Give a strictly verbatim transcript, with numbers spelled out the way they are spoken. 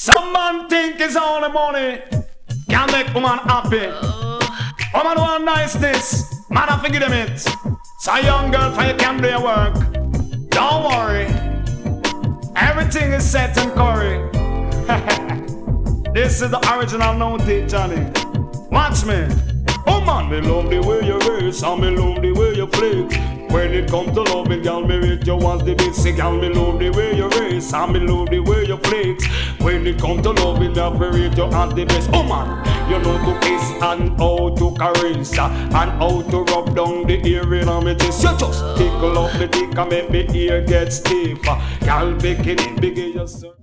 Some man think it's all the money can make woman happy. Woman want niceness, man I forget them it. So young girl, for you can do your work. Don't worry, everything is set and curry. This is the original note, Johnny. Watch me. Oh man, me love the way you race and me love the way you flex. When it comes to loving, girl, me rate you as the best. Girl, me love the way you race and me love the way you flex. When it comes to loving, me rate you as the best. Oh man, you know to kiss and how to caress and how to rub down the ear in me chest. You just tickle up the dick and make me ear get stiff. Girl, bikini, biggie, you